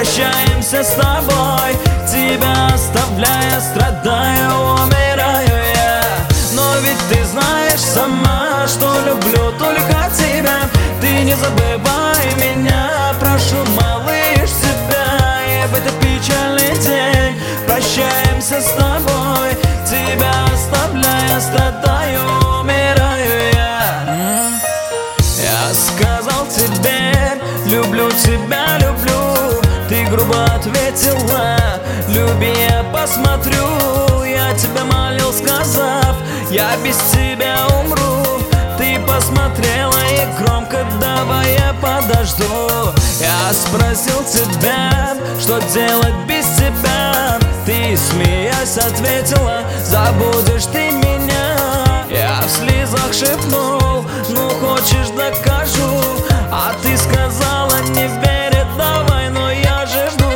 прощаемся с тобой. Тебя оставляя, страдаю, умираю я. Но ведь ты знаешь сама, что люблю только тебя. Ты не забывай меня, прошу, малыш, тебя. И в этот печальный день прощаемся с тобой. Тебя оставляя, страдаю, умираю я. Я сказал тебе, люблю тебя, люблю. Ты грубо ответила, люби, я посмотрю. Я тебя молил, сказав, я без тебя умру. Ты посмотрела и громко, давай я подожду. Я спросил тебя, что делать без тебя. Ты, смеясь, ответила, забудешь ты меня. Я в слезах шепнул, ну хочешь докажу. А ты сказала, не верит, давай, но я же жду.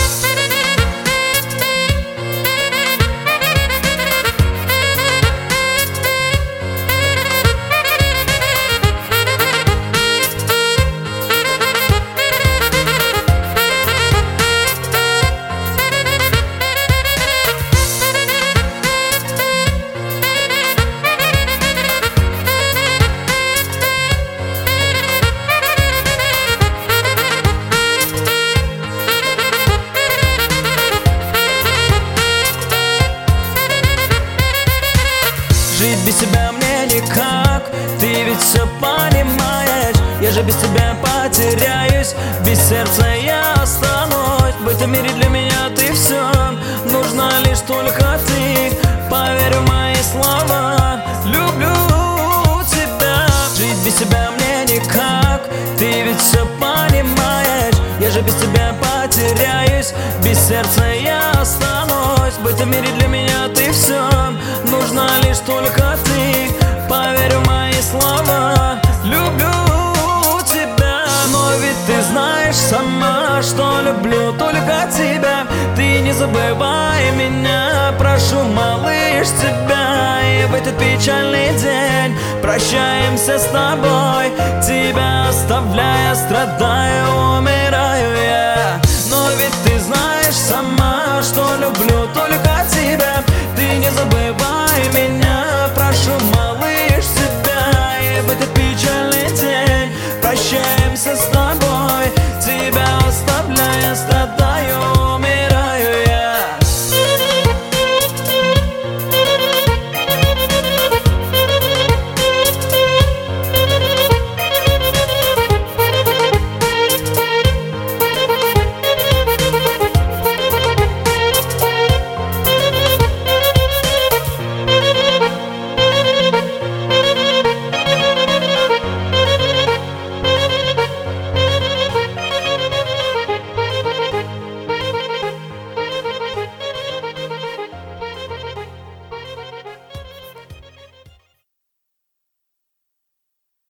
Жить без тебя мне никак, ты ведь все понимаешь. Я же без тебя потеряюсь, без сердца я останусь. В этом мире для меня ты все, нужна лишь только ты. Поверь в мои слова, люблю тебя. Жить без тебя мне никак, ты ведь все понимаешь. Я же без тебя потеряюсь, без сердца я останусь. В этом мире для меня ты все, нужна лишь только ты. Поверь в мои слова, люблю тебя. Но ведь ты знаешь сама, что люблю только тебя. Ты не забывай меня, прошу, малыш, тебя. И в этот печальный день прощаемся с тобой. Тебя оставляя, страдаю, умираю.